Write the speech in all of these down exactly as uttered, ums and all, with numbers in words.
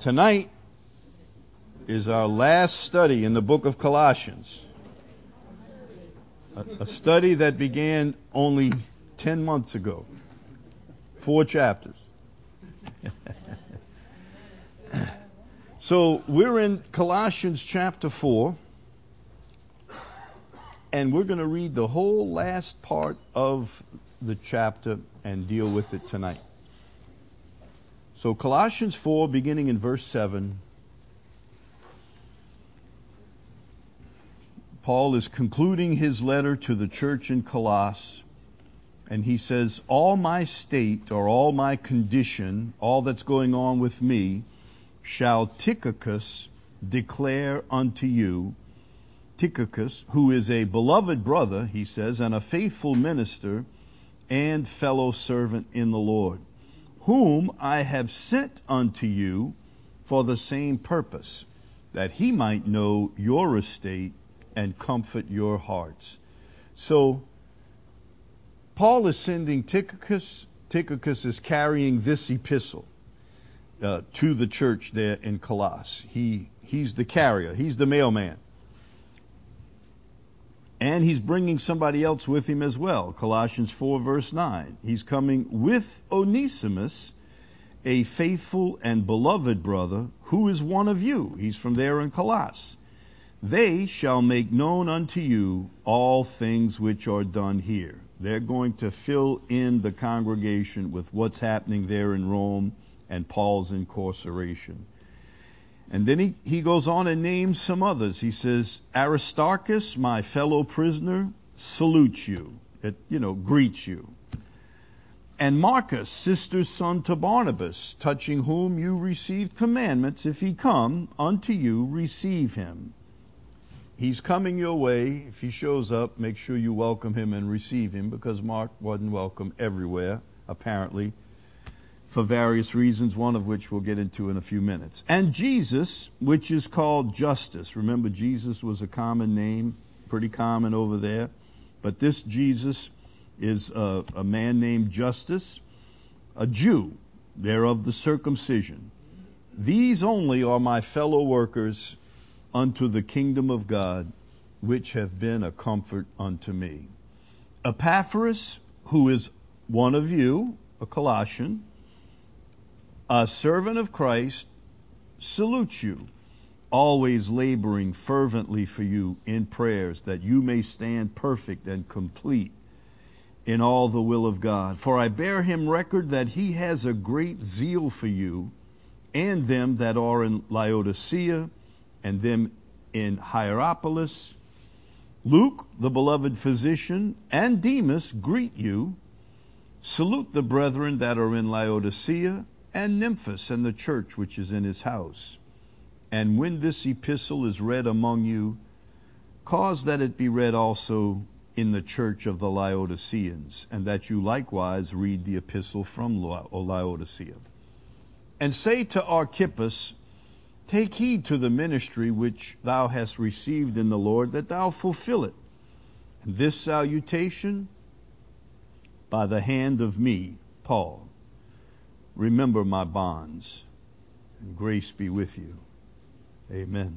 Tonight is our last study in the book of Colossians, a, a study that began only ten months ago, four chapters. So we're in Colossians chapter four, and we're going to read the whole last part of the chapter and deal with it tonight. So Colossians four, beginning in verse seven, Paul is concluding his letter to the church in Colossus, and he says, all my state or all my condition, all that's going on with me, shall Tychicus declare unto you. Tychicus, who is a beloved brother, he says, and a faithful minister and fellow servant in the Lord, whom I have sent unto you for the same purpose, that he might know your estate and comfort your hearts. So, Paul is sending Tychicus. Tychicus is carrying this epistle uh, to the church there in Colossus. He, he's the carrier. He's the mailman. And he's bringing somebody else with him as well. Colossians four, verse nine. He's coming with Onesimus, a faithful and beloved brother, who is one of you. He's from there in Colossus. They shall make known unto you all things which are done here. They're going to fill in the congregation with what's happening there in Rome and Paul's incarceration. And then he, he goes on and names some others. He says, Aristarchus, my fellow prisoner, salutes you, it, you know, greets you. And Marcus, sister's son to Barnabas, touching whom you received commandments, if he come unto you, receive him. He's coming your way. If he shows up, make sure you welcome him and receive him, because Mark wasn't welcome everywhere, apparently, for various reasons, one of which we'll get into in a few minutes. And Jesus, which is called Justus. Remember, Jesus was a common name, pretty common over there. But this Jesus is a, a man named Justus, a Jew. They're of the circumcision. These only are my fellow workers unto the kingdom of God, which have been a comfort unto me. Epaphras, who is one of you, a Colossian, a servant of Christ, salutes you, always laboring fervently for you in prayers, that you may stand perfect and complete in all the will of God. For I bear him record that he has a great zeal for you, and them that are in Laodicea, and them in Hierapolis. Luke, the beloved physician, and Demas greet you. Salute the brethren that are in Laodicea, and Nymphas, and the church which is in his house. And when this epistle is read among you, cause that it be read also in the church of the Laodiceans, and that you likewise read the epistle from Laodicea. And say to Archippus, take heed to the ministry which thou hast received in the Lord, that thou fulfill it. And this salutation by the hand of me, Paul. Remember my bonds, and grace be with you. Amen.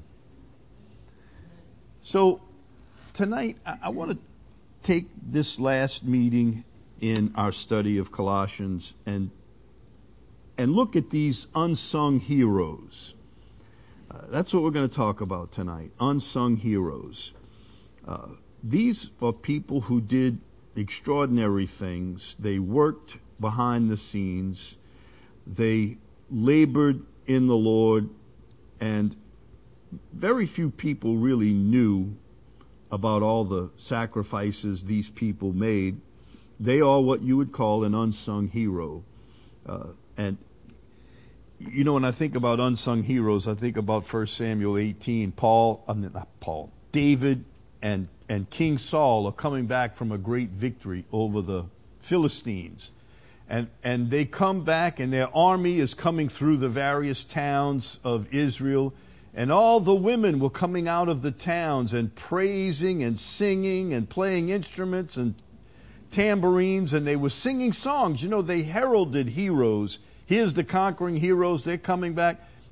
So tonight, I, I want to take this last meeting in our study of Colossians and, and look at these unsung heroes. Uh, that's what we're going to talk about tonight, unsung heroes. Uh, these are people who did extraordinary things. They worked behind the scenes. They labored in the Lord, and very few people really knew about all the sacrifices these people made. They are what you would call an unsung hero. Uh, and, you know, when I think about unsung heroes, I think about First Samuel eighteen. Paul, I mean, not Paul, David and, and King Saul are coming back from a great victory over the Philistines. And, and they come back, and their army is coming through the various towns of Israel. And all the women were coming out of the towns and praising and singing and playing instruments and tambourines. And they were singing songs. You know, they heralded heroes. Here's the conquering heroes. They're coming back.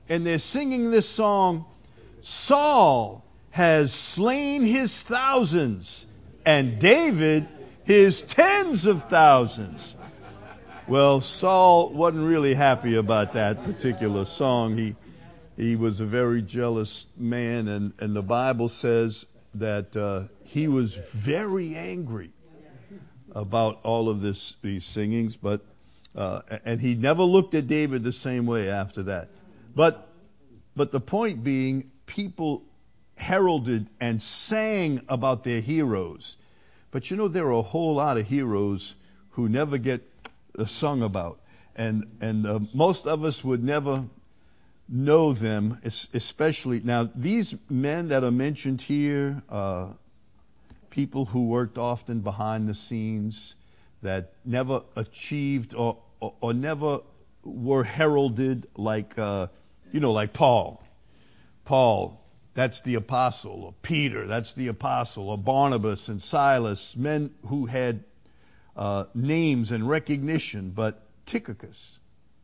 and they're singing this song, Saul has slain his thousands, and David his tens of thousands. Well, Saul wasn't really happy about that particular song. He he was a very jealous man, and, and the Bible says that uh, he was very angry about all of this these singings, but uh, and he never looked at David the same way after that. But but the point being, people heralded and sang about their heroes. But you know, there are a whole lot of heroes who never get sung about. And and uh, most of us would never know them, especially. Now, these men that are mentioned here, uh, people who worked often behind the scenes, that never achieved or, or, or never were heralded like, uh, you know, like Paul. Paul. That's the apostle, or Peter, that's the apostle, or Barnabas and Silas, men who had uh, names and recognition, but Tychicus,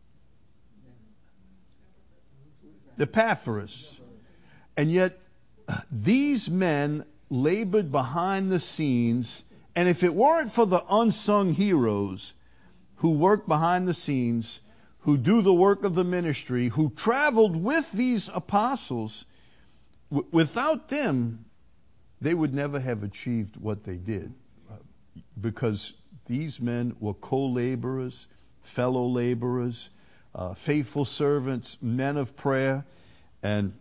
Epaphras, and yet these men labored behind the scenes, and if it weren't for the unsung heroes who work behind the scenes, who do the work of the ministry, who traveled with these apostles, without them, they would never have achieved what they did, uh, because these men were co-laborers, fellow laborers, uh, faithful servants, men of prayer. And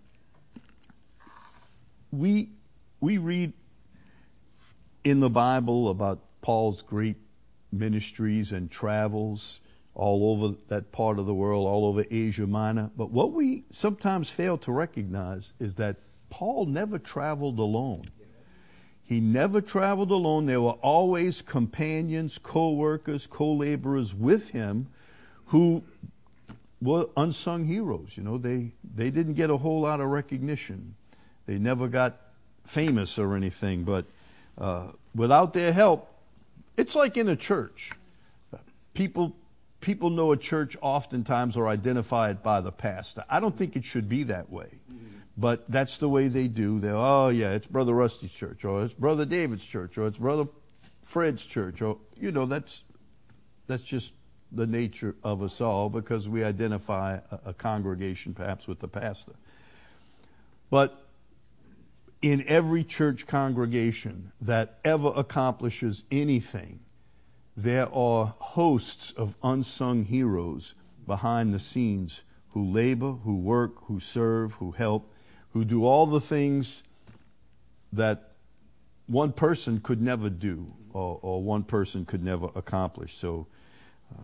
we we read in the Bible about Paul's great ministries and travels all over that part of the world, all over Asia Minor. But what we sometimes fail to recognize is that Paul never traveled alone. He never traveled alone. There were always companions, co-workers, co-laborers with him who were unsung heroes. You know, they, they didn't get a whole lot of recognition. They never got famous or anything, but uh, without their help, it's like in a church. People, people know a church oftentimes or identify it by the pastor. I don't think it should be that way. But that's the way they do. They're, oh, yeah, it's Brother Rusty's church, or it's Brother David's church, or it's Brother Fred's church, or, you know, that's that's just the nature of us all, because we identify a, a congregation perhaps with the pastor. But in every church congregation that ever accomplishes anything, there are hosts of unsung heroes behind the scenes who labor, who work, who serve, who help, who do all the things that one person could never do, or, or one person could never accomplish. So uh,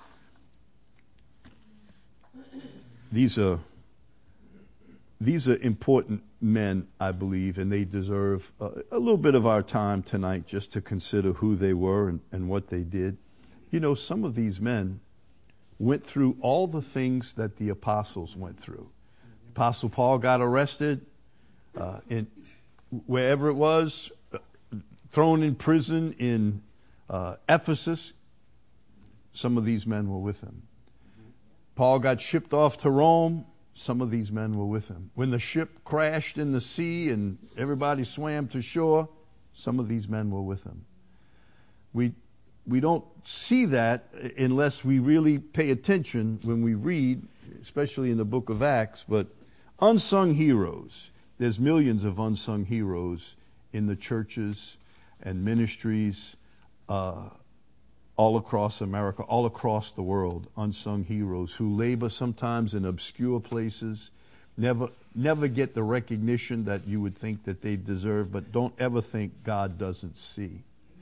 these are these are important men, I believe, and they deserve a, a little bit of our time tonight just to consider who they were and, and what they did. You know, some of these men went through all the things that the apostles went through. Apostle Paul got arrested uh, in wherever it was, uh, thrown in prison in uh, Ephesus. Some of these men were with him. Paul got shipped off to Rome. Some of these men were with him. When the ship crashed in the sea and everybody swam to shore, some of these men were with him. We we don't see that unless we really pay attention when we read, especially in the book of Acts. But unsung heroes, there's millions of unsung heroes in the churches and ministries uh, all across America, all across the world, unsung heroes who labor sometimes in obscure places, never never get the recognition that you would think that they deserve, but don't ever think God doesn't see.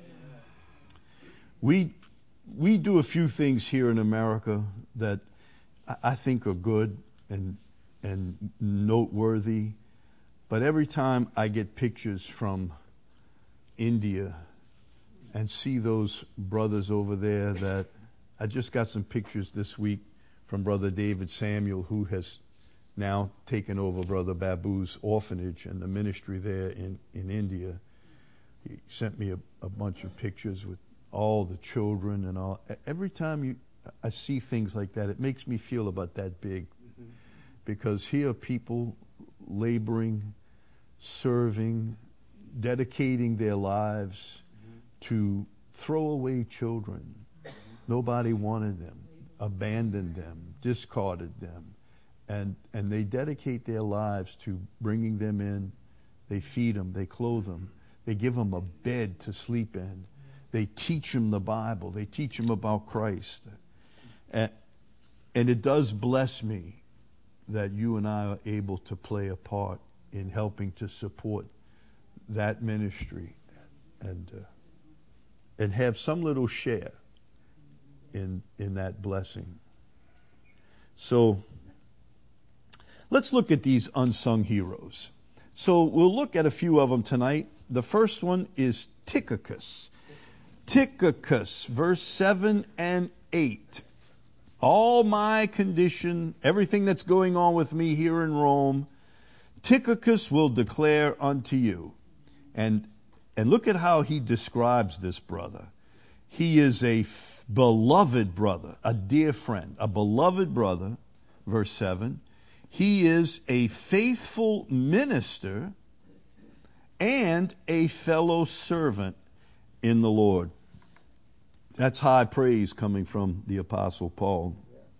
We we do a few things here in America that I think are good and and noteworthy, but every time I get pictures from India and see those brothers over there, that I just got some pictures this week from Brother David Samuel, who has now taken over Brother Babu's orphanage and the ministry there in, in India. He sent me a, a bunch of pictures with all the children and all. Every time you, I see things like that, it makes me feel about that big. Mm-hmm. because here are people laboring, serving, dedicating their lives mm-hmm. to throw away children. Mm-hmm. Nobody wanted them, abandoned them, discarded them. And, and they dedicate their lives to bringing them in. They feed them, they clothe them, they give them a bed to sleep in. They teach them the Bible, they teach them about Christ. And, and it does bless me that you and I are able to play a part in helping to support that ministry and uh, and have some little share in in that blessing. So let's look at these unsung heroes. So we'll look at a few of them tonight. The first one is Tychicus. Tychicus, verse seven and eight. All my condition, everything that's going on with me here in Rome, Tychicus will declare unto you. And and look at how he describes this brother. He is a f- beloved brother, a dear friend, a beloved brother, verse seven. He is a faithful minister and a fellow servant in the Lord. That's high praise coming from the Apostle Paul.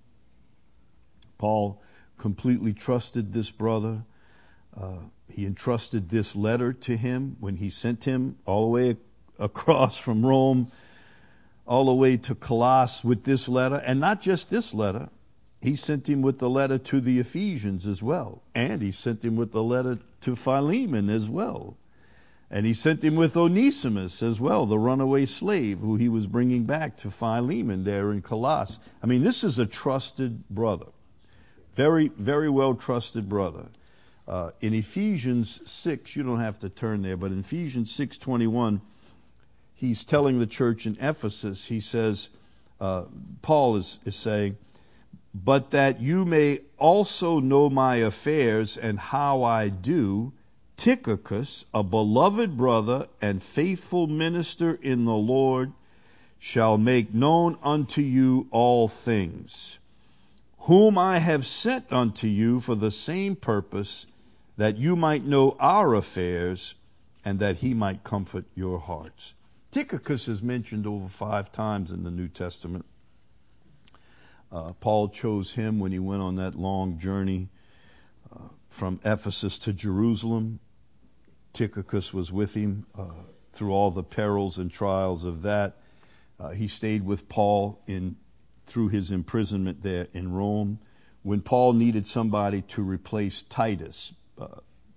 Paul completely trusted this brother. Uh, he entrusted this letter to him when he sent him all the way across from Rome, all the way to Colossus with this letter. And not just this letter. He sent him with the letter to the Ephesians as well. And he sent him with the letter to Philemon as well. And he sent him with Onesimus as well, the runaway slave who he was bringing back to Philemon there in Colossus. I mean, this is a trusted brother. Very, very well trusted brother. Uh, in Ephesians six, you don't have to turn there, but in Ephesians six twenty-one, he's telling the church in Ephesus, he says, uh, Paul is, is saying, but that you may also know my affairs and how I do, Tychicus, a beloved brother and faithful minister in the Lord, shall make known unto you all things, whom I have sent unto you for the same purpose, that you might know our affairs and that he might comfort your hearts. Tychicus is mentioned over five times in the New Testament. Uh, Paul chose him when he went on that long journey uh, from Ephesus to Jerusalem. Tychicus was with him uh, through all the perils and trials of that. Uh, he stayed with Paul in through his imprisonment there in Rome. When Paul needed somebody to replace Titus, uh,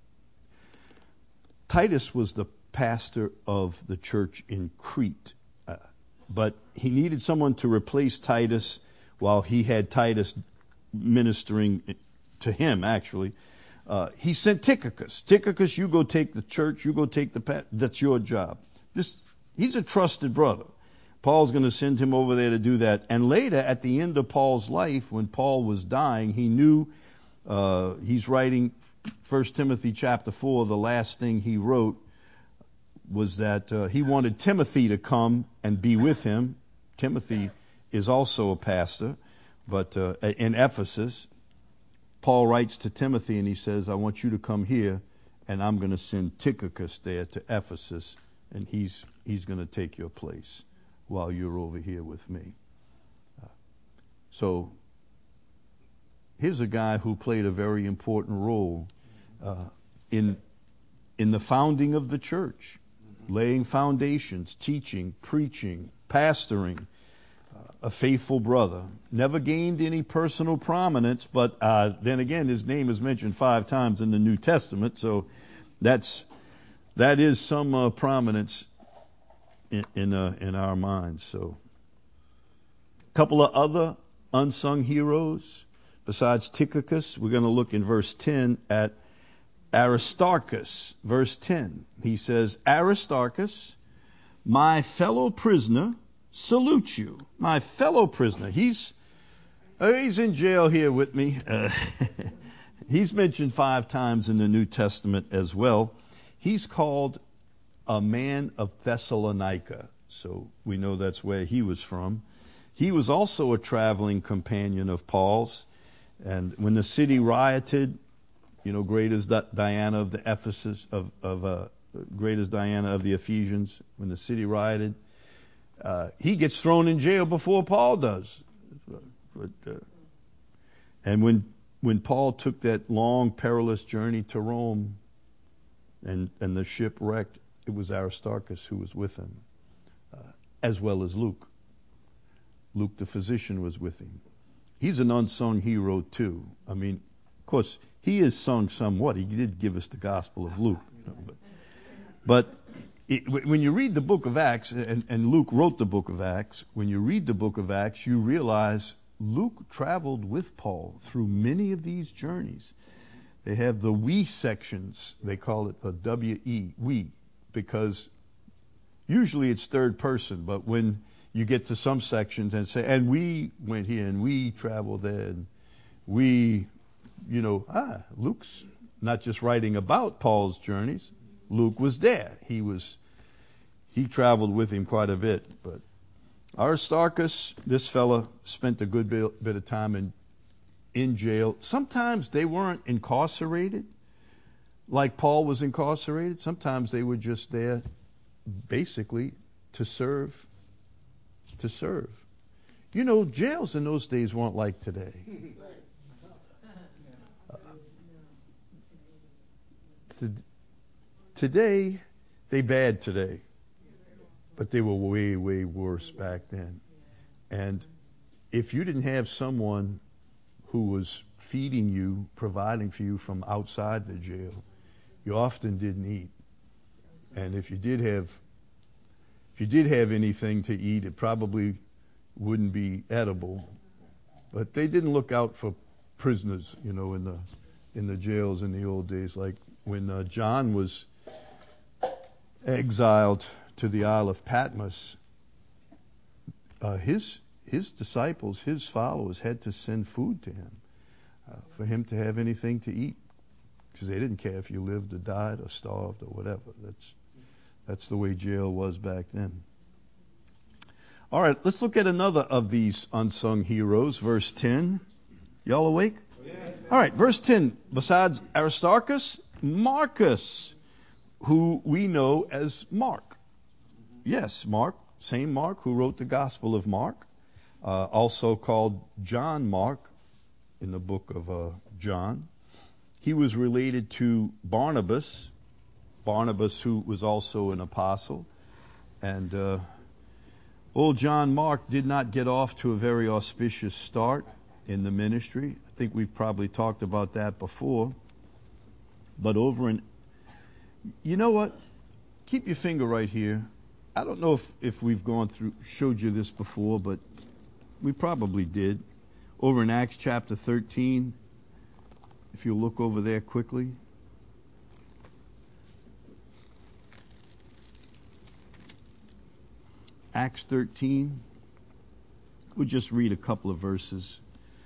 Titus was the pastor of the church in Crete, uh, but he needed someone to replace Titus while he had Titus ministering to him, actually. Uh, he sent Tychicus. Tychicus, you go take the church, you go take the pa- that's your job. This, he's a trusted brother. Paul's going to send him over there to do that. And later, at the end of Paul's life, when Paul was dying, he knew, uh, he's writing First Timothy chapter four, the last thing he wrote was that uh, he wanted Timothy to come and be with him. Timothy is also a pastor, but uh, in Ephesus, Paul writes to Timothy and he says, I want you to come here and I'm going to send Tychicus there to Ephesus and he's he's going to take your place while you're over here with me. Uh, so here's a guy who played a very important role uh, in in the founding of the church, laying foundations, teaching, preaching, pastoring, uh, a faithful brother. Never gained any personal prominence, but uh, then again, his name is mentioned five times in the New Testament, so that's that is some uh, prominence in in, uh, in our minds. So, a couple of other unsung heroes besides Tychicus. We're going to look in verse ten at Aristarchus, verse ten. He says, Aristarchus, my fellow prisoner, salutes you. My fellow prisoner. He's uh, he's in jail here with me. Uh, he's mentioned five times in the New Testament as well. He's called a man of Thessalonica, so we know that's where he was from. He was also a traveling companion of Paul's, And when the city rioted, you know, great is Diana of the Ephesus, of, of uh, great is Diana of the Ephesians, when the city rioted, uh, he gets thrown in jail before Paul does. But, uh, and when when Paul took that long, perilous journey to Rome, and, and the ship wrecked, it was Aristarchus who was with him, uh, as well as Luke. Luke the physician was with him. He's an unsung hero too. I mean, of course, he is sung somewhat. He did give us the Gospel of Luke. You know, but but it, when you read the book of Acts, and, and Luke wrote the book of Acts, when you read the book of Acts, you realize Luke traveled with Paul through many of these journeys. They have the we sections. They call it the W E, we, because usually it's third person. But when you get to some sections and say, and we went here, and we traveled there, and we, you know, ah, Luke's not just writing about Paul's journeys. Luke was there. He was, he traveled with him quite a bit. But Aristarchus, this fella, spent a good bit, bit of time in in jail. Sometimes they weren't incarcerated like Paul was incarcerated. Sometimes they were just there basically to serve, to serve. You know, jails in those days weren't like today. Uh, to, today, they bad today, but they were way, way worse back then. And if you didn't have someone who was feeding you, providing for you from outside the jail, you often didn't eat. And if you did have, if you did have anything to eat, it probably wouldn't be edible. But they didn't look out for prisoners, you know, in the in the jails in the old days. Like when uh, John was exiled to the Isle of Patmos, uh, his his disciples, his followers, had to send food to him uh, for him to have anything to eat, because they didn't care if you lived or died or starved or whatever. That's that's the way jail was back then. All right, let's look at another of these unsung heroes, verse ten. Y'all awake? Yes. All right, verse ten. Besides Aristarchus, Marcus, who we know as Mark. Yes, Mark, same Mark who wrote the Gospel of Mark, uh, also called John Mark in the book of uh, John. He was related to Barnabas, Barnabas who was also an apostle. And uh, old John Mark did not get off to a very auspicious start in the ministry. I think we've probably talked about that before. But over in, you know what? Keep your finger right here. I don't know if, if we've gone through, showed you this before, but we probably did. Over in Acts chapter thirteen, if you look over there quickly. Acts thirteen, we'll just read a couple of verses.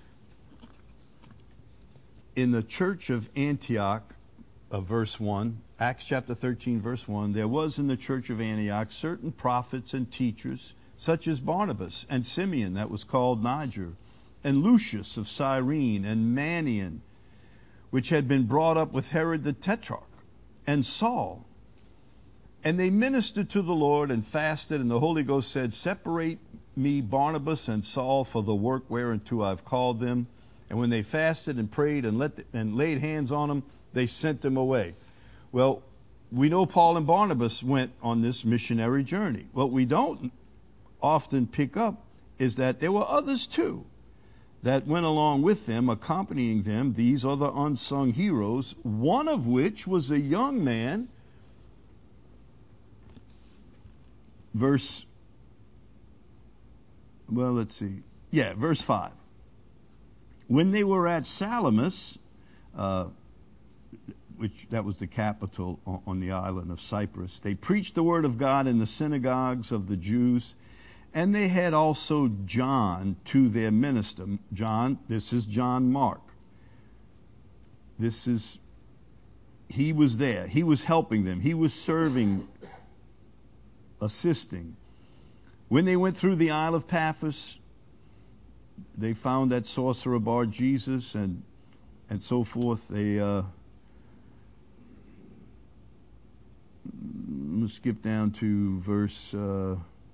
In the church of Antioch, uh, verse one, Acts chapter thirteen, verse one, there was in the church of Antioch certain prophets and teachers, such as Barnabas and Simeon, that was called Niger, and Lucius of Cyrene, and Manaen, which had been brought up with Herod the Tetrarch, and Saul. And they ministered to the Lord and fasted, and the Holy Ghost said, separate me, Barnabas and Saul, for the work whereunto I've called them. And when they fasted and prayed and, let the, and laid hands on them, they sent them away. Well, we know Paul and Barnabas went on this missionary journey. What we don't often pick up is that there were others too that went along with them, accompanying them. These are the unsung heroes, one of which was a young man. Verse, well, let's see. Yeah, verse five. When they were at Salamis, uh, which that was the capital on, on the island of Cyprus, they preached the word of God in the synagogues of the Jews, and they had also John to their minister. John, this is John Mark. This is, he was there. He was helping them. He was serving, assisting. When they went through the Isle of Paphos, they found that sorcerer Bar Jesus and and so forth. They uh, let's skip down to verse uh,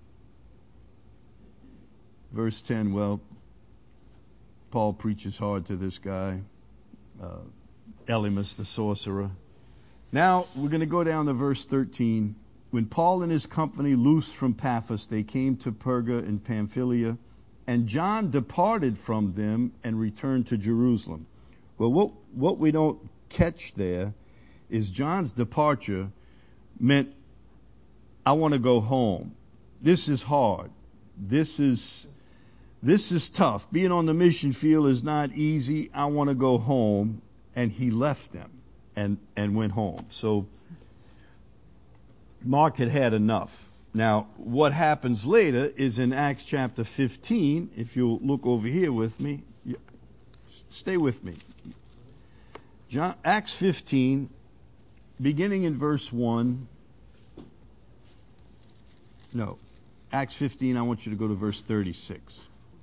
verse ten. Well, Paul preaches hard to this guy, uh, Elymas the sorcerer. Now we're going to go down to verse thirteen. When Paul and his company loosed from Paphos, they came to Perga in Pamphylia, and John departed from them and returned to Jerusalem. Well, what, what we don't catch there is John's departure meant, I want to go home. This is hard. This is, this is tough. Being on the mission field is not easy. I want to go home. And he left them and, and went home. So Mark had had enough. Now, what happens later is in Acts chapter fifteen. If you'll look over here with me, stay with me. John, Acts fifteen, beginning in verse one. No, Acts fifteen, I want you to go to verse thirty-six.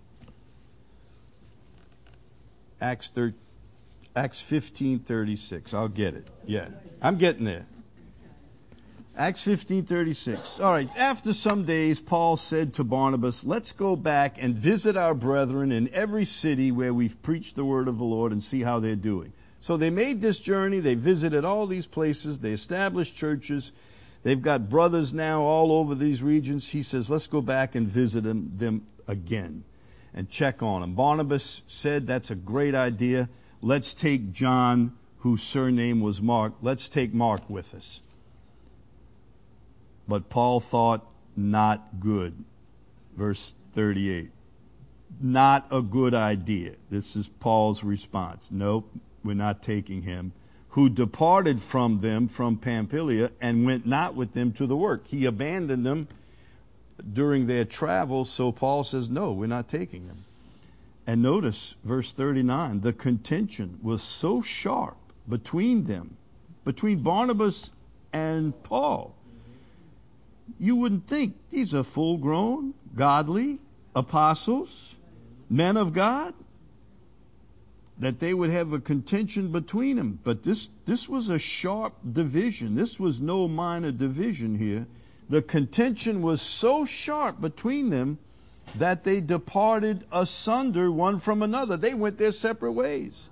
Acts, thir- Acts fifteen, thirty-six. I'll get it. Yeah, I'm getting there. Acts fifteen, thirty-six. All right. After some days, Paul said to Barnabas, let's go back and visit our brethren in every city where we've preached the word of the Lord and see how they're doing. So they made this journey. They visited all these places. They established churches. They've got brothers now all over these regions. He says, let's go back and visit them, them again and check on them. Barnabas said, that's a great idea. Let's take John, whose surname was Mark. Let's take Mark with us. But Paul thought, not good. Verse thirty-eight. Not a good idea. This is Paul's response. Nope, we're not taking him. Who departed from them from Pamphylia and went not with them to the work. He abandoned them during their travel, so Paul says, no, we're not taking him. And notice verse thirty-nine. The contention was so sharp between them, between Barnabas and Paul. You wouldn't think these are full-grown, godly apostles, men of God, that they would have a contention between them. But this, this was a sharp division. This was no minor division here. The contention was so sharp between them that they departed asunder one from another. They went their separate ways.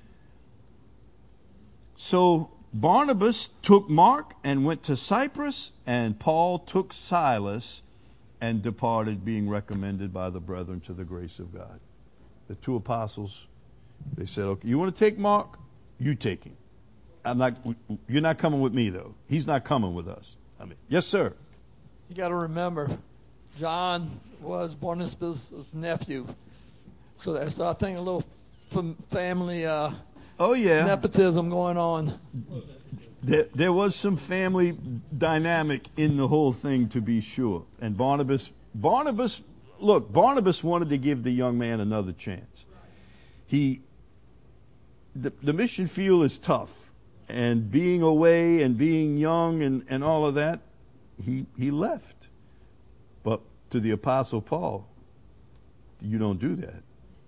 So Barnabas took Mark and went to Cyprus, and Paul took Silas and departed, being recommended by the brethren to the grace of God. The two apostles, they said, okay, you want to take Mark? You take him. I'm not, you're not coming with me, though. He's not coming with us. I mean, yes, sir. You got to remember, John was Barnabas' nephew. So there's, I think, a little family uh, oh, yeah. nepotism going on. There, there was some family dynamic in the whole thing, to be sure. And Barnabas, Barnabas, look, Barnabas wanted to give the young man another chance. He, the, the mission field is tough, and being away and being young and, and all of that, he, he left. But to the Apostle Paul, you don't do that.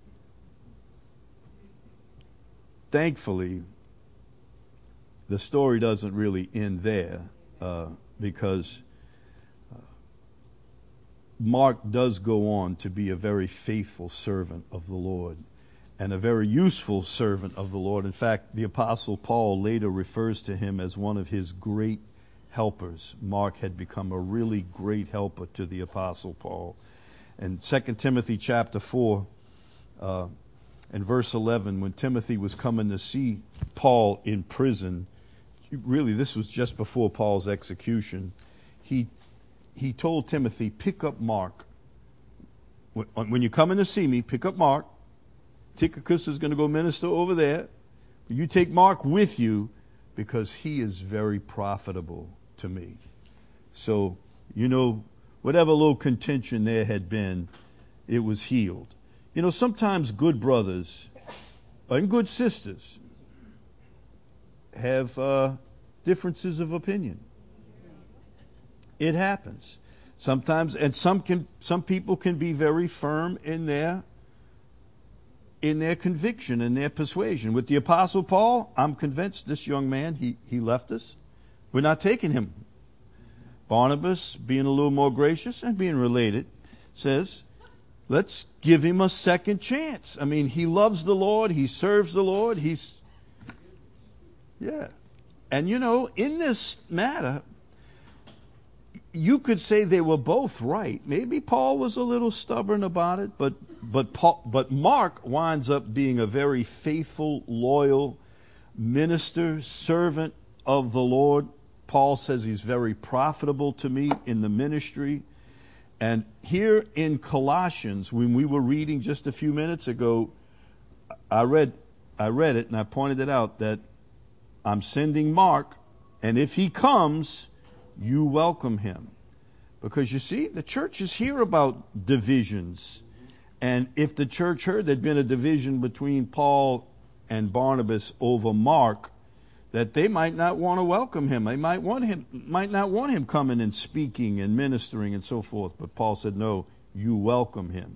Thankfully, the story doesn't really end there uh, because uh, Mark does go on to be a very faithful servant of the Lord and a very useful servant of the Lord. In fact, the Apostle Paul later refers to him as one of his great helpers. Mark had become a really great helper to the Apostle Paul. In Second Timothy chapter four, uh, in verse eleven, when Timothy was coming to see Paul in prison, really this was just before Paul's execution, he he told Timothy, pick up Mark. When, when you're coming to see me, pick up Mark. Tychicus is going to go minister over there. You take Mark with you because he is very profitable to me. So, you know, whatever little contention there had been, it was healed. You know, sometimes good brothers and good sisters have uh, differences of opinion. It happens sometimes, and some can. Some people can be very firm in their in their conviction and their persuasion. With the Apostle Paul, I'm convinced this young man, he, he left us. We're not taking him. Barnabas, being a little more gracious and being related, says, let's give him a second chance. I mean, he loves the Lord. He serves the Lord. He's, yeah. And you know, in this matter, you could say they were both right. Maybe Paul was a little stubborn about it, but but Paul, but Mark winds up being a very faithful, loyal minister, servant of the Lord. Paul says he's very profitable to me in the ministry. And here in Colossians, when we were reading just a few minutes ago, I read I read it and I pointed it out that I'm sending Mark, and if he comes, you welcome him. Because you see, the churches hear about divisions. And if the church heard there'd been a division between Paul and Barnabas over Mark, that they might not want to welcome him. They might want him, might not want him coming and speaking and ministering and so forth. But Paul said, no, you welcome him.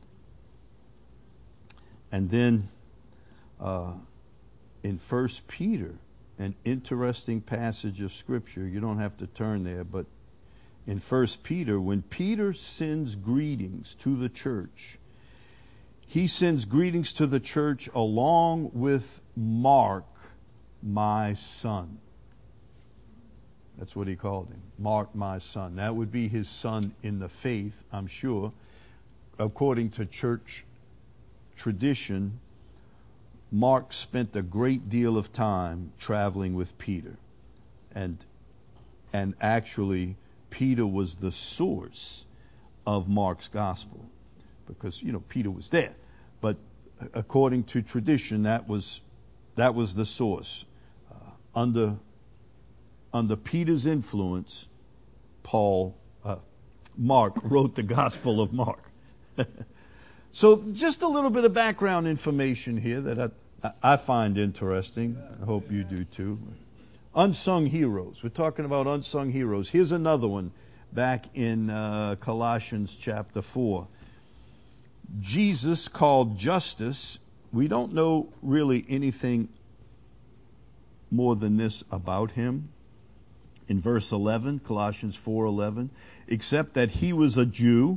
And then uh, in First Peter, an interesting passage of Scripture. You don't have to turn there, but in First Peter, when Peter sends greetings to the church, he sends greetings to the church along with Mark, my son. That's what he called him. Mark, my son. That would be his son in the faith, I'm sure. According to church tradition, Mark spent a great deal of time traveling with Peter. And, and actually, Peter was the source of Mark's gospel. Because, you know, Peter was there. But according to tradition, that was, that was the source. Uh, under, under Peter's influence, Paul, uh, Mark wrote the Gospel of Mark. So just a little bit of background information here that I, I find interesting. I hope you do too. Unsung heroes. We're talking about unsung heroes. Here's another one back in uh, Colossians chapter four. Jesus called Justus. We don't know really anything more than this about him. In verse eleven, Colossians four eleven, except that he was a Jew.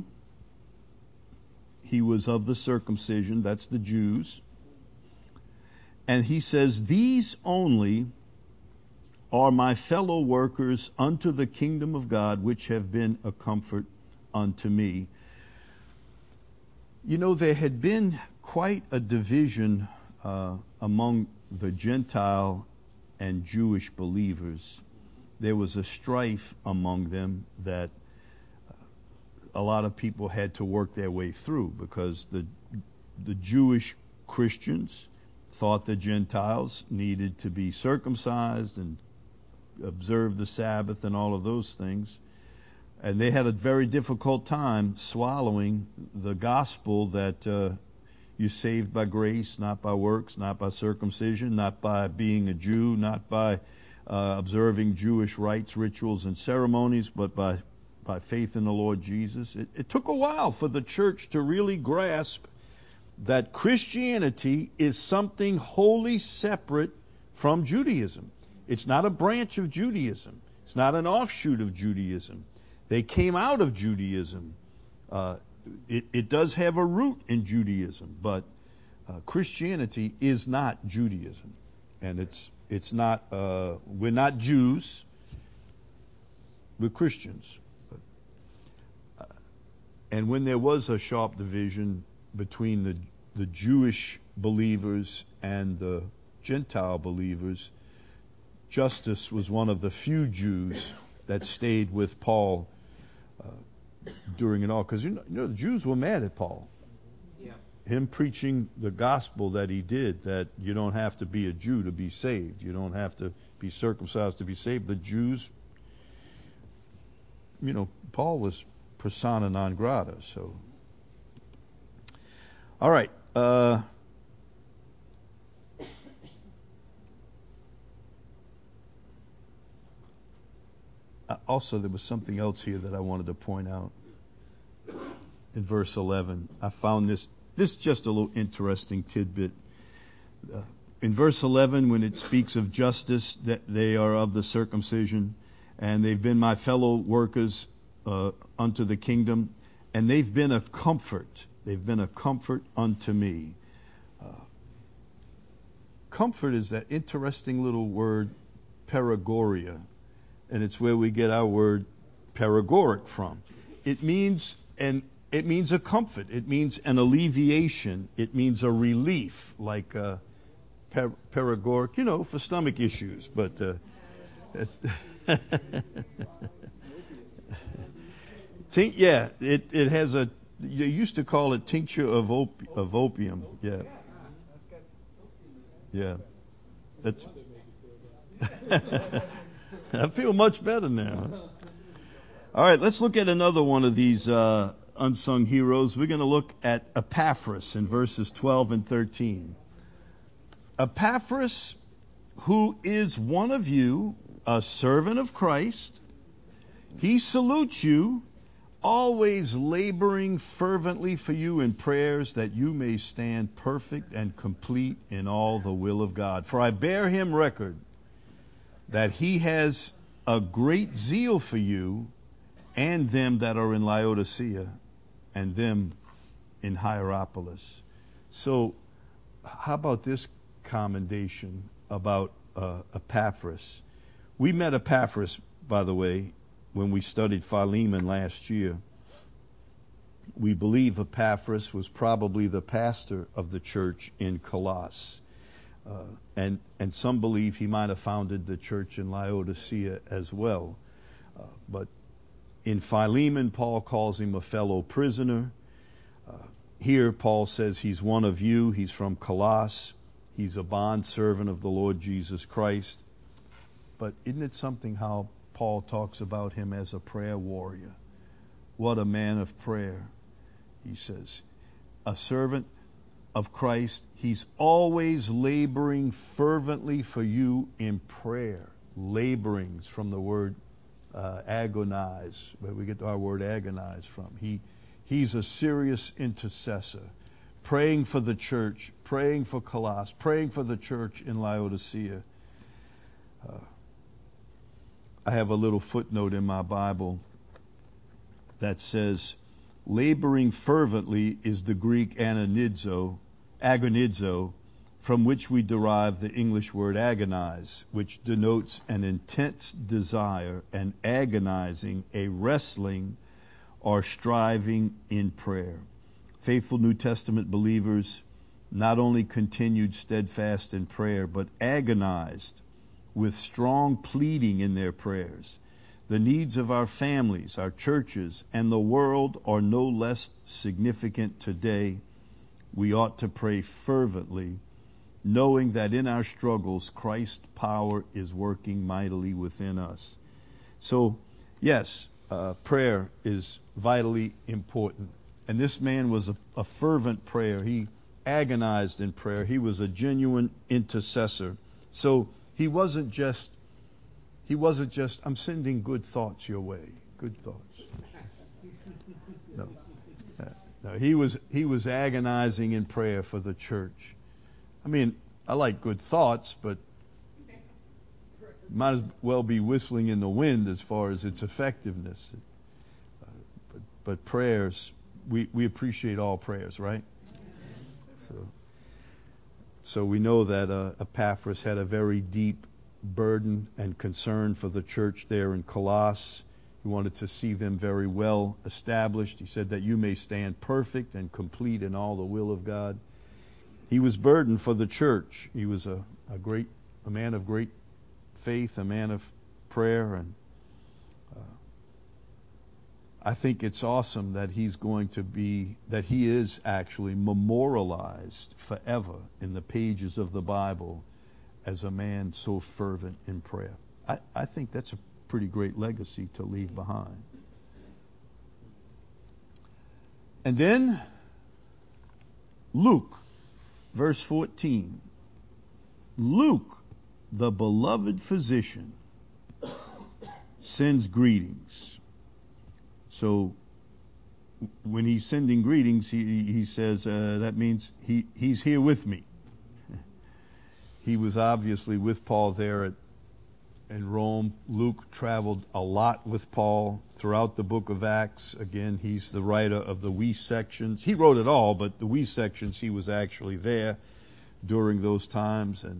He was of the circumcision, that's the Jews. And he says, these only are my fellow workers unto the kingdom of God, which have been a comfort unto me. You know, there had been quite a division uh, among the Gentile and Jewish believers. There was a strife among them that a lot of people had to work their way through, because the the Jewish Christians thought the Gentiles needed to be circumcised and observe the Sabbath and all of those things. And they had a very difficult time swallowing the gospel that uh, you're saved by grace, not by works, not by circumcision, not by being a Jew, not by uh, observing Jewish rites, rituals, and ceremonies, but by by faith in the Lord Jesus. It, it took a while for the church to really grasp that Christianity is something wholly separate from Judaism. It's not a branch of Judaism. It's not an offshoot of Judaism. They came out of Judaism. Uh, it, it does have a root in Judaism, but uh, Christianity is not Judaism. And it's, it's not, uh, we're not Jews, we're Christians. And when there was a sharp division between the, the Jewish believers and the Gentile believers, Justus was one of the few Jews that stayed with Paul uh, during it all. Because you know, you know, the Jews were mad at Paul. Yeah. Him preaching the gospel that he did, that you don't have to be a Jew to be saved. You don't have to be circumcised to be saved. The Jews, you know, Paul was persona non grata. So, all right. Uh, also, there was something else here that I wanted to point out. In verse eleven, I found this this is just a little interesting tidbit. Uh, in verse eleven, when it speaks of justice, that they are of the circumcision, and they've been my fellow workers uh, unto the kingdom, and they've been a comfort. They've been a comfort unto me. Uh, comfort is that interesting little word, paragoria, and it's where we get our word paragoric from. It means an it means a comfort. It means an alleviation. It means a relief, like uh, par- paragoric, you know, for stomach issues. But uh, it's Tink, yeah, it, it has a. You used to call it tincture of op- of opium. Yeah, yeah, that's. I feel much better now. All right, let's look at another one of these uh, unsung heroes. We're going to look at Epaphras in verses twelve and thirteen. Epaphras, who is one of you, a servant of Christ, he salutes you, always laboring fervently for you in prayers, that you may stand perfect and complete in all the will of God. For I bear him record that he has a great zeal for you, and them that are in Laodicea, and them in Hierapolis. So, how about this commendation about uh, Epaphras? We met Epaphras, by the way, when we studied Philemon last year. We believe Epaphras was probably the pastor of the church in Colossus. Uh, and, and some believe he might have founded the church in Laodicea as well. Uh, but in Philemon, Paul calls him a fellow prisoner. Uh, here, Paul says he's one of you. He's from Colossus. He's a bondservant of the Lord Jesus Christ. But isn't it something how Paul talks about him as a prayer warrior? What a man of prayer, he says. A servant of Christ. He's always laboring fervently for you in prayer. Laborings from the word uh, agonize, where we get our word agonize from. He, he's a serious intercessor, praying for the church, praying for Colossus, praying for the church in Laodicea. Uh, I have a little footnote in my Bible that says, laboring fervently is the Greek ananidzo, agonizo, from which we derive the English word agonize, which denotes an intense desire, an agonizing, a wrestling, or striving in prayer. Faithful New Testament believers not only continued steadfast in prayer, but agonized with strong pleading in their prayers. The needs of our families, our churches, and the world are no less significant today. We ought to pray fervently, knowing that in our struggles, Christ's power is working mightily within us. So, yes, uh, prayer is vitally important. And this man was a, a fervent prayer. He agonized in prayer. He was a genuine intercessor. So he wasn't just He wasn't just, I'm sending good thoughts your way. Good thoughts. No. No, he was he was agonizing in prayer for the church. I mean, I like good thoughts, but might as well be whistling in the wind as far as its effectiveness. Uh, but, but prayers, we, we appreciate all prayers, right? So, so we know that uh, Epaphras had a very deep burden and concern for the church there in Colossus. He wanted to see them very well established. He said that you may stand perfect and complete in all the will of God. He was burdened for the church. He was a, a great, a man of great faith, a man of prayer, and uh, I think it's awesome that he's going to be, that he is actually memorialized forever in the pages of the Bible as a man so fervent in prayer. I, I think that's a pretty great legacy to leave behind. And then Luke, verse fourteen. Luke, the beloved physician, sends greetings. So when he's sending greetings, he, he says uh, that means he, he's here with me. He was obviously with Paul there at, in Rome. Luke traveled a lot with Paul throughout the book of Acts. Again, he's the writer of the we sections. He wrote it all, but the we sections, he was actually there during those times. And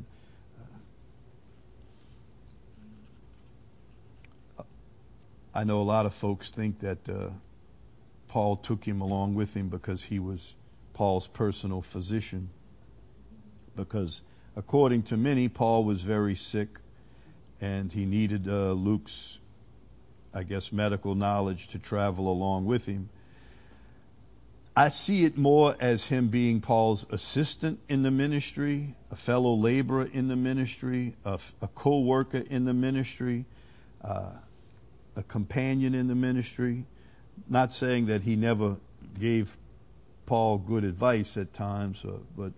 uh, I know a lot of folks think that uh, Paul took him along with him because he was Paul's personal physician. Because according to many, Paul was very sick and he needed uh, Luke's, I guess, medical knowledge to travel along with him. I see it more as him being Paul's assistant in the ministry, a fellow laborer in the ministry, a, a co-worker in the ministry, uh, a companion in the ministry. Not saying that he never gave Paul good advice at times, uh, but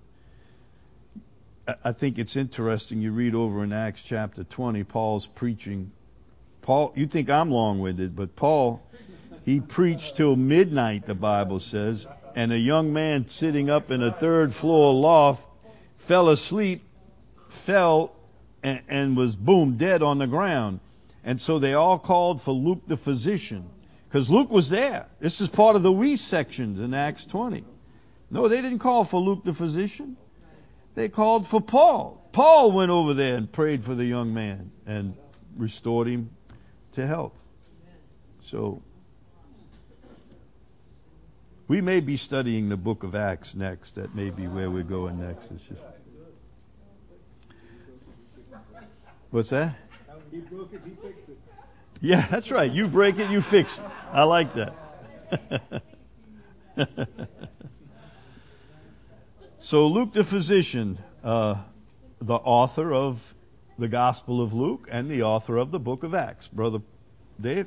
I think it's interesting. You read over in Acts chapter twenty, Paul's preaching. Paul, you think I'm long-winded, but Paul, he preached till midnight, the Bible says, and a young man sitting up in a third floor loft fell asleep, fell, and, and was, boom, dead on the ground. And so they all called for Luke the physician, because Luke was there. This is part of the we sections in Acts twenty. No, they didn't call for Luke the physician. They called for Paul. Paul went over there and prayed for the young man and restored him to health. So we may be studying the book of Acts next. That may be where we're going next. It's just... What's that? He broke it, he fixed it. Yeah, that's right. You break it, you fix it. I like that. So Luke the physician, uh, the author of the Gospel of Luke and the author of the book of Acts. Brother Dave?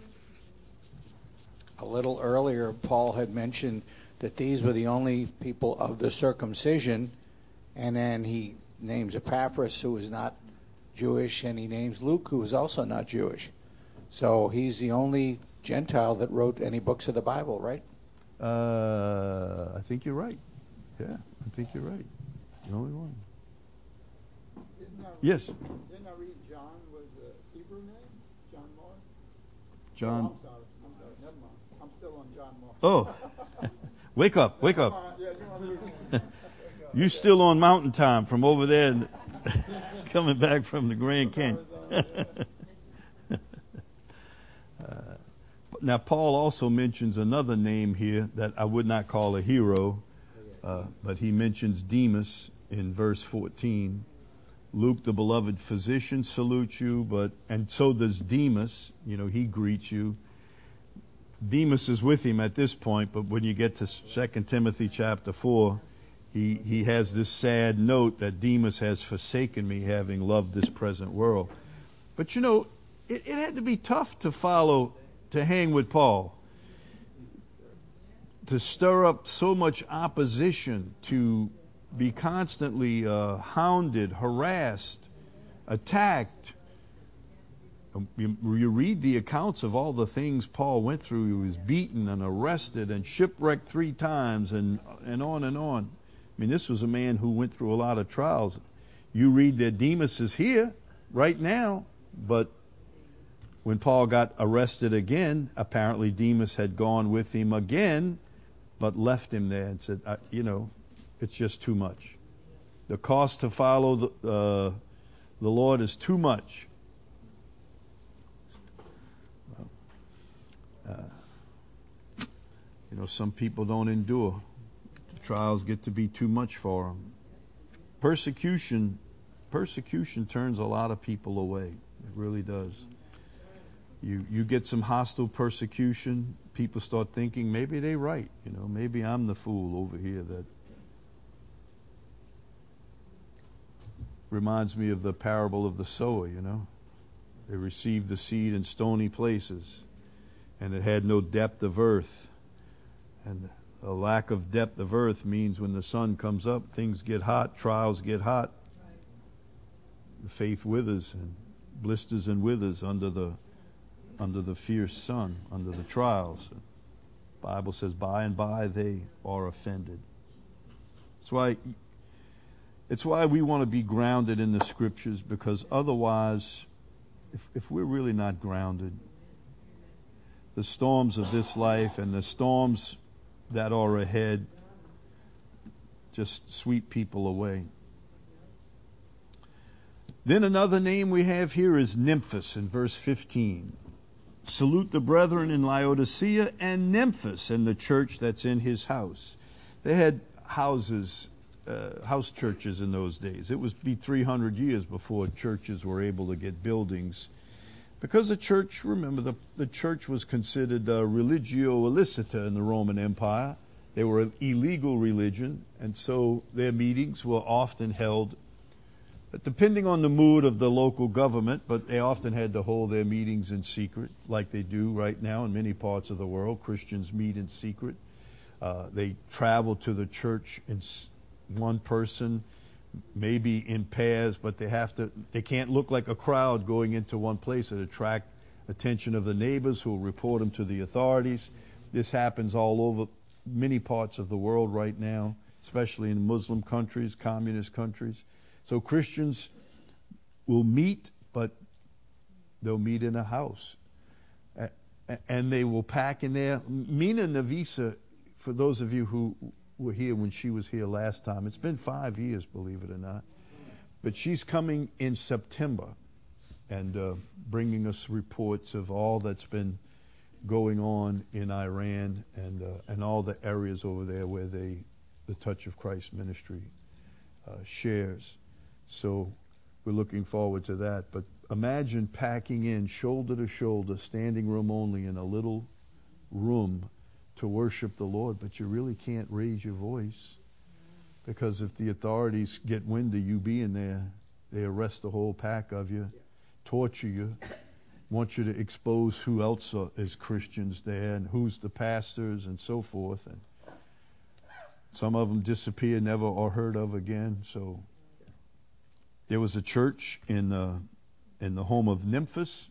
A little earlier, Paul had mentioned that these were the only people of the circumcision, and then he names Epaphras, who is not Jewish, and he names Luke, who is also not Jewish. So he's the only Gentile that wrote any books of the Bible, right? Uh, I think you're right. Yeah, I think you're right. The only one. Didn't I read, Yes. Didn't I read John was the Hebrew name? John Moore? John. Oh, I'm sorry. I'm sorry. Never mind. I'm still on John Moore. Oh, wake up, wake Come up. on. Yeah, you want to You still on mountain time from over there and coming back from the Grand Canyon. uh, now, Paul also mentions another name here that I would not call a hero, uh, but he mentions Demas in verse fourteen. Luke, the beloved physician, salutes you, but and so does Demas. You know, he greets you. Demas is with him at this point, but when you get to Second Timothy chapter four, he, he has this sad note that Demas has forsaken me, having loved this present world. But you know, it, it had to be tough to follow, to hang with Paul, to stir up so much opposition, to be constantly uh, hounded, harassed, attacked. You, you read the accounts of all the things Paul went through. He was beaten and arrested and shipwrecked three times and and on and on. I mean, this was a man who went through a lot of trials. You read that Demas is here right now, but when Paul got arrested again, apparently Demas had gone with him again, but left him there and said, I, you know, it's just too much. The cost to follow the, uh, the Lord is too much. Uh, you know, some people don't endure. The trials get to be too much for them. Persecution, persecution turns a lot of people away. It really does. You you get some hostile persecution, people start thinking maybe they're right. You know, maybe I'm the fool over here. That reminds me of the parable of the sower. You know, they received the seed in stony places, and it had no depth of earth. And a lack of depth of earth means when the sun comes up, things get hot, trials get hot. The faith withers and blisters and withers under the under the fierce sun, under the trials. The Bible says, by and by they are offended. That's why, it's why we want to be grounded in the Scriptures, because otherwise, if, if we're really not grounded, the storms of this life and the storms that are ahead just sweep people away. Then another name we have here is Nymphas in verse fifteen. Salute the brethren in Laodicea and Nymphas and the church that's in his house. They had houses, uh, house churches in those days. It was be three hundred years before churches were able to get buildings. Because the church, remember, the, the church was considered uh, religio illicita in the Roman Empire. They were an illegal religion, and so their meetings were often held, depending on the mood of the local government, but they often had to hold their meetings in secret, like they do right now in many parts of the world. Christians meet in secret. Uh, they travel to the church in one person, maybe in pairs, but they have to, they can't look like a crowd going into one place and attract attention of the neighbors who will report them to the authorities. This happens all over many parts of the world right now, especially in Muslim countries, communist countries. So Christians will meet, but they'll meet in a house. And they will pack in there. Mina Navisa, for those of you who were here when she was here last time, it's been five years, believe it or not. But she's coming in September and uh, bringing us reports of all that's been going on in Iran and uh, and all the areas over there where they, the Touch of Christ ministry uh, shares. So we're looking forward to that. But imagine packing in shoulder to shoulder, standing room only, in a little room to worship the Lord, but you really can't raise your voice, because if the authorities get wind of you being there, they arrest the whole pack of you, torture you, want you to expose who else is Christians there and who's the pastors and so forth. And some of them disappear, never are heard of again. So there was a church in uh, in the home of Nymphas.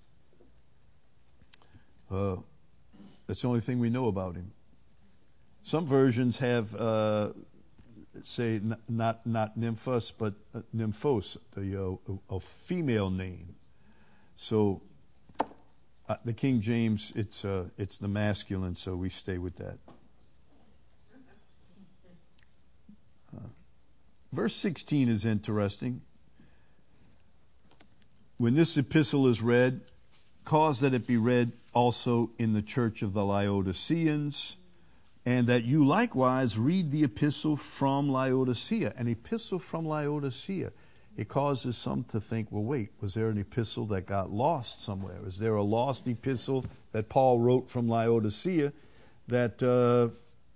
Uh, that's the only thing we know about him. Some versions have uh, say n- not not Nymphas, but uh, Nymphos, the uh, a female name. So uh, the King James, it's uh, it's the masculine, so we stay with that. Uh, verse sixteen is interesting. When this epistle is read, cause that it be read also in the church of the Laodiceans, and that you likewise read the epistle from Laodicea. An epistle from Laodicea. It causes some to think, well, wait, was there an epistle that got lost somewhere? Is there a lost epistle that Paul wrote from Laodicea that, uh,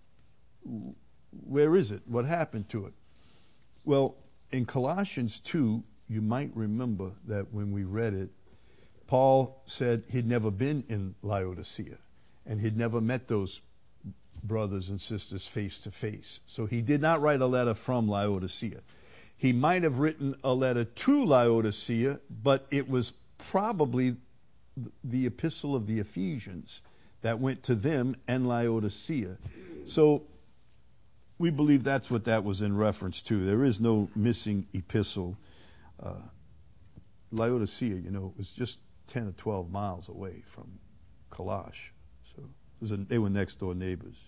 where is it? What happened to it? Well, in Colossians two, you might remember that when we read it, Paul said he'd never been in Laodicea and he'd never met those brothers and sisters face to face. So he did not write a letter from Laodicea. He might have written a letter to Laodicea, but it was probably the epistle of the Ephesians that went to them and Laodicea. So we believe that's what that was in reference to. There is no missing epistle. Uh, Laodicea, you know, was just ten or twelve miles away from Colossae. So it was a, they were next door neighbors.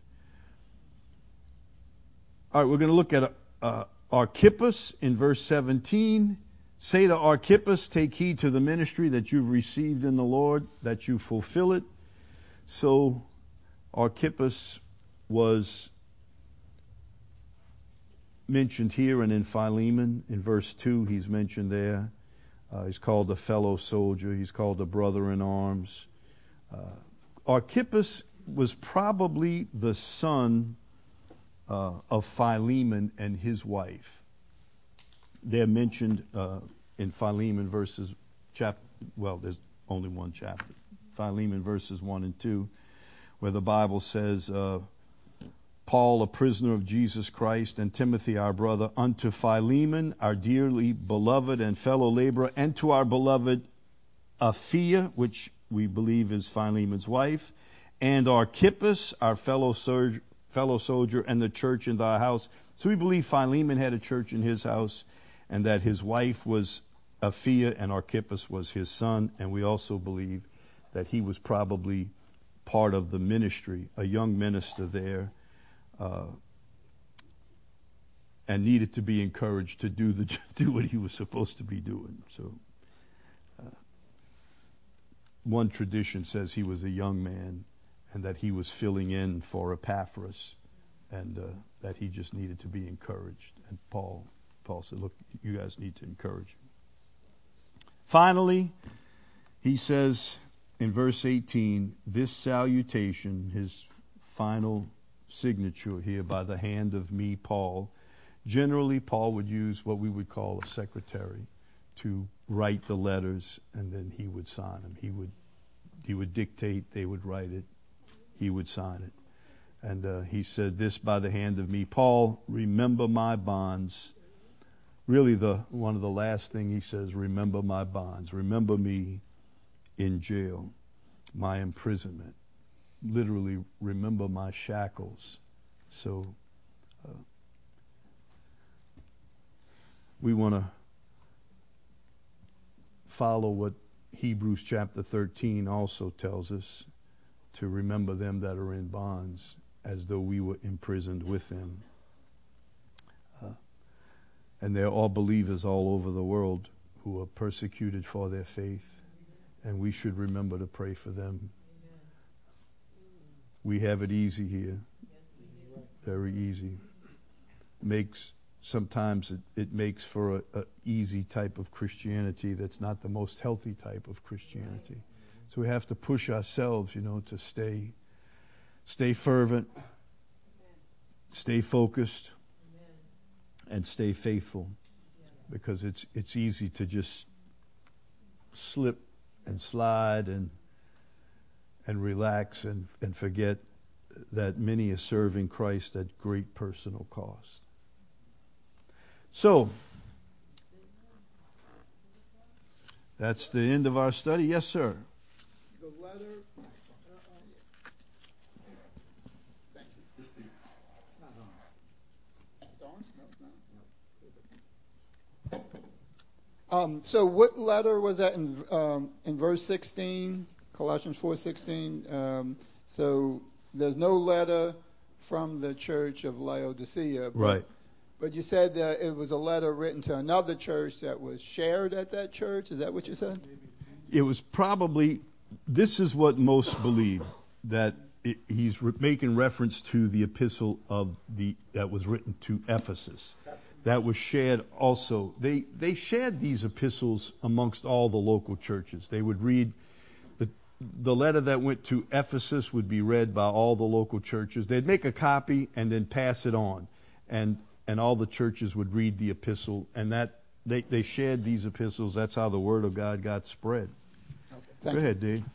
All right, we're going to look at uh, Archippus in verse seventeen. Say to Archippus, take heed to the ministry that you've received in the Lord, that you fulfill it. So Archippus was mentioned here, and in Philemon, in verse two, he's mentioned there. Uh, he's called a fellow soldier. He's called a brother in arms. Uh, Archippus was probably the son uh, of Philemon and his wife. They're mentioned uh, in Philemon verses, chap- well, there's only one chapter. Philemon verses one and two, where the Bible says, uh, Paul, a prisoner of Jesus Christ, and Timothy, our brother, unto Philemon, our dearly beloved and fellow laborer, and to our beloved Apphia, which we believe is Philemon's wife, and Archippus, our fellow soldier, fellow soldier, and the church in thy house. So we believe Philemon had a church in his house, and that his wife was Apphia, and Archippus was his son. And we also believe that he was probably part of the ministry, a young minister there, uh, and needed to be encouraged to do the do what he was supposed to be doing. So uh, one tradition says he was a young man and that he was filling in for Epaphras, and uh, that he just needed to be encouraged. And Paul, Paul said, look, you guys need to encourage him. Finally, he says in verse eighteen, this salutation, his final signature here, by the hand of me, Paul. Generally, Paul would use what we would call a secretary to write the letters, and then he would sign them. He would, he would dictate, they would write it, he would sign it. And uh, he said, this by the hand of me, Paul, remember my bonds. Really, the one of the last thing he says, remember my bonds. Remember me in jail, my imprisonment. Literally, remember my shackles. So uh, we want to follow what Hebrews chapter thirteen also tells us, to remember them that are in bonds as though we were imprisoned with them. Uh, and they're all believers all over the world who are persecuted for their faith, and we should remember to pray for them. We have it easy here, very easy. Makes sometimes it, it makes for a, a easy type of Christianity that's not the most healthy type of Christianity. So we have to push ourselves, you know, to stay, stay fervent, stay focused, and stay faithful, because it's it's easy to just slip and slide and and relax and, and forget that many are serving Christ at great personal cost. So, that's the end of our study. Yes, sir. The letter. Uh, um, thank you. Dawn? No, no. Um, so, what letter was that in um, in verse sixteen, Colossians four sixteen? Um, so, there's no letter from the church of Laodicea, but, right? But you said that it was a letter written to another church that was shared at that church. Is that what you said? It was probably. This is what most believe, that it, he's re- making reference to the epistle of the that was written to Ephesus, that was shared also. They they shared these epistles amongst all the local churches. They would read the the letter that went to Ephesus would be read by all the local churches. They'd make a copy and then pass it on, and and all the churches would read the epistle, and that they they shared these epistles. That's how the word of God got spread. Thank Go you. ahead, Dave.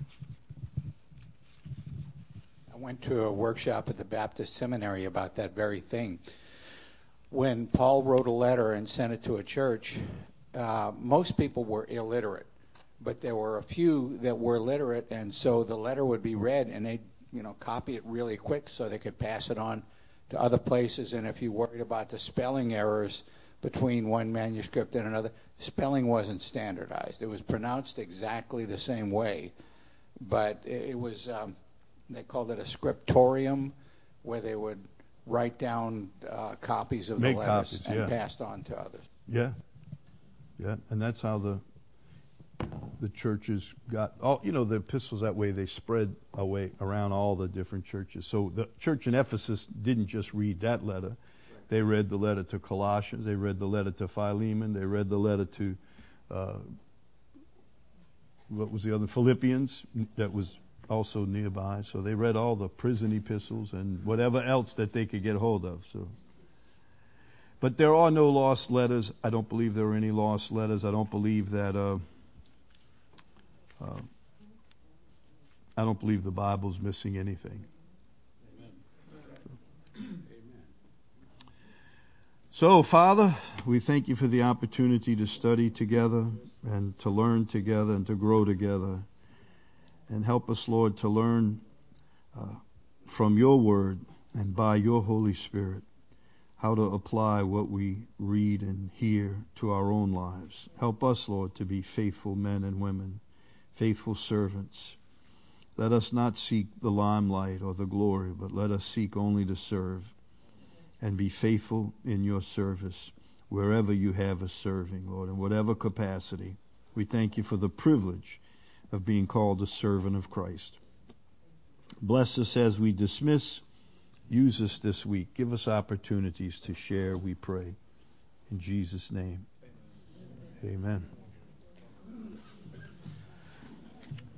I went to a workshop at the Baptist Seminary about that very thing. When Paul wrote a letter and sent it to a church, uh, most people were illiterate, but there were a few that were literate, and so the letter would be read, and they'd you know copy it really quick so they could pass it on to other places. And if you worried about the spelling errors between one manuscript and another, spelling wasn't standardized. It was pronounced exactly the same way, but it was, um, they called it a scriptorium, where they would write down uh, copies of Make the letters copies, and yeah. passed on to others. Yeah, yeah, and that's how the the churches got all. You know, the epistles that way they spread away around all the different churches. So the church in Ephesus didn't just read that letter; they read the letter to Colossians, they read the letter to Philemon, they read the letter to uh, what was the other Philippians that was also nearby. So they read all the prison epistles and whatever else that they could get hold of. So. But there are no lost letters. I don't believe there are any lost letters. I don't believe that. Uh, uh, I don't believe the Bible's missing anything. Amen. So, Father, we thank you for the opportunity to study together and to learn together and to grow together. And help us, Lord, to learn uh, from your word and by your Holy Spirit how to apply what we read and hear to our own lives. Help us, Lord, to be faithful men and women, faithful servants. Let us not seek the limelight or the glory, but let us seek only to serve and be faithful in your service wherever you have us serving, Lord, in whatever capacity. We thank you for the privilege of being called a servant of Christ. Bless us as we dismiss. Use us this week. Give us opportunities to share, we pray. In Jesus' name, amen.